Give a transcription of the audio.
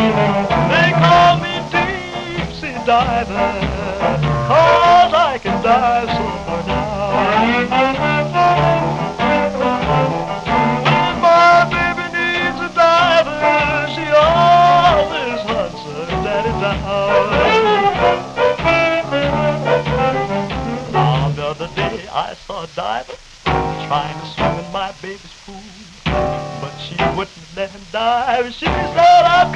They call me deep sea diver, 'cause I can dive so far down. When my baby needs a diver, she always hunts her daddy down. Now the other day I saw a diver trying to swim in my baby's pool, but she wouldn't let him dive. She said, I've